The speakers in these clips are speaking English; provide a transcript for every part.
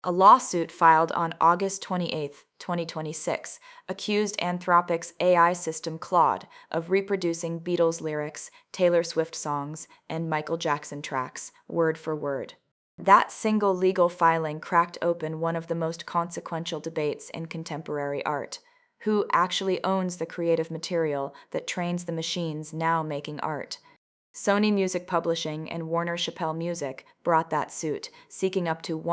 A lawsuit filed on August 28, 2026, accused Anthropic's AI system Claude of reproducing Beatles lyrics, Taylor Swift songs, and Michael Jackson tracks, word for word. That single legal filing cracked open one of the most consequential debates in contemporary art. Who actually owns the creative material that trains the machines now making art? Sony Music Publishing and Warner Chappell Music brought that suit, seeking up to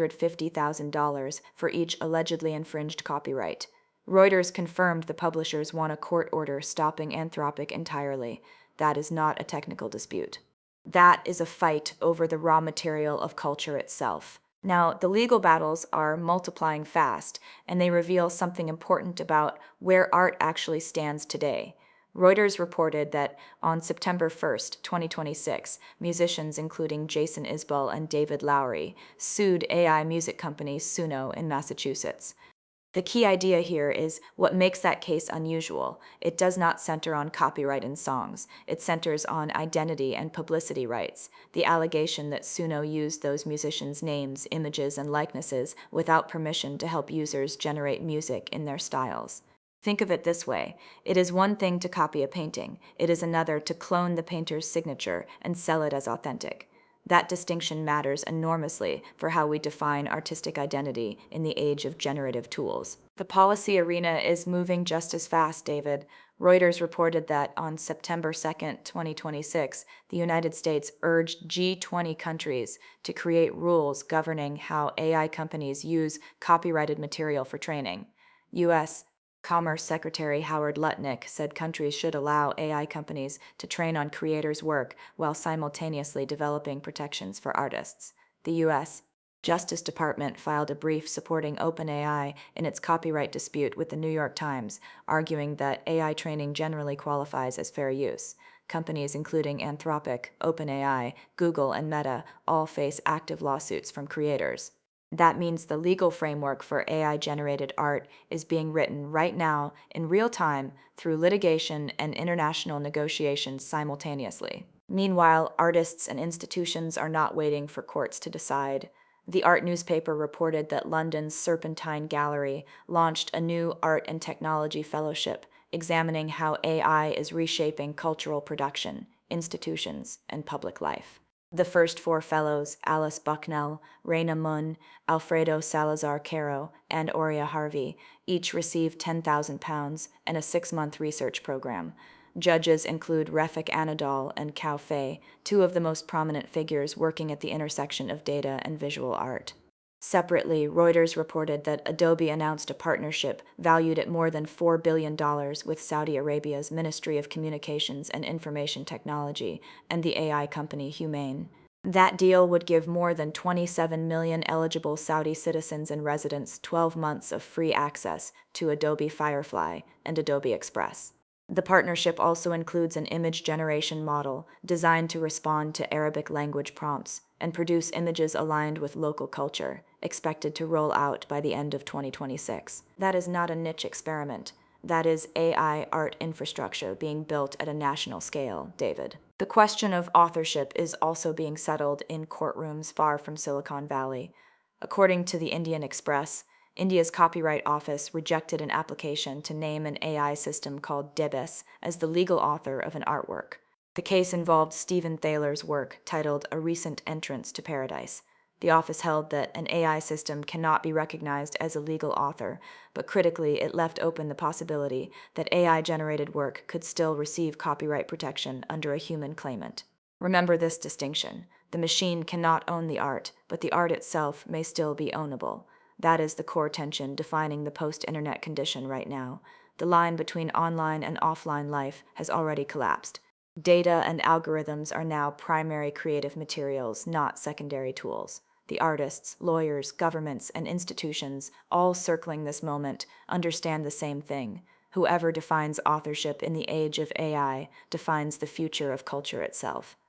$150,000 for each allegedly infringed copyright. Reuters confirmed the publishers won a court order stopping Anthropic entirely. That is not a technical dispute. That is a fight over the raw material of culture itself. Now, the legal battles are multiplying fast, and they reveal something important about where art actually stands today. Reuters reported that on September 1st, 2026, musicians including Jason Isbell and David Lowery sued AI music company Suno in Massachusetts. The key idea here is what makes that case unusual. It does not center on copyright in songs. It centers on identity and publicity rights. The allegation that Suno used those musicians' names, images, and likenesses without permission to help users generate music in their styles. Think of it this way. It is one thing to copy a painting. It is another to clone the painter's signature and sell it as authentic. That distinction matters enormously for how we define artistic identity in the age of generative tools. The policy arena is moving just as fast, David. Reuters reported that on September 2nd, 2026, the United States urged G20 countries to create rules governing how AI companies use copyrighted material for training. U.S. Commerce Secretary Howard Lutnick said countries should allow AI companies to train on creators' work while simultaneously developing protections for artists. The U.S. Justice Department filed a brief supporting OpenAI in its copyright dispute with the New York Times, arguing that AI training generally qualifies as fair use. Companies including Anthropic, OpenAI, Google, and Meta all face active lawsuits from creators. That means the legal framework for AI-generated art is being written right now in real time through litigation and international negotiations simultaneously. Meanwhile, artists and institutions are not waiting for courts to decide. The art newspaper reported that London's Serpentine Gallery launched a new art and technology fellowship examining how AI is reshaping cultural production, institutions, and public life. The first four fellows, Alice Bucknell, Reina Munn, Alfredo Salazar Caro, and Aurea Harvey, each received £10,000 and a 6-month research program. Judges include Refik Anadol and Cao Fei, two of the most prominent figures working at the intersection of data and visual art. Separately, Reuters reported that Adobe announced a partnership valued at more than $4 billion with Saudi Arabia's Ministry of Communications and Information Technology and the AI company Humane. That deal would give more than 27 million eligible Saudi citizens and residents 12 months of free access to Adobe Firefly and Adobe Express. The partnership also includes an image generation model designed to respond to Arabic language prompts and produce images aligned with local culture, expected to roll out by the end of 2026. That is not a niche experiment. That is AI art infrastructure being built at a national scale, David. The question of authorship is also being settled in courtrooms far from Silicon Valley. According to the Indian Express, India's Copyright Office rejected an application to name an AI system called Debus as the legal author of an artwork. The case involved Stephen Thaler's work titled A Recent Entrance to Paradise. The office held that an AI system cannot be recognized as a legal author, but critically it left open the possibility that AI-generated work could still receive copyright protection under a human claimant. Remember this distinction. The machine cannot own the art, but the art itself may still be ownable. That is the core tension defining the post-internet condition right now. The line between online and offline life has already collapsed. Data and algorithms are now primary creative materials, not secondary tools. The artists, lawyers, governments, and institutions, all circling this moment, understand the same thing. Whoever defines authorship in the age of AI defines the future of culture itself.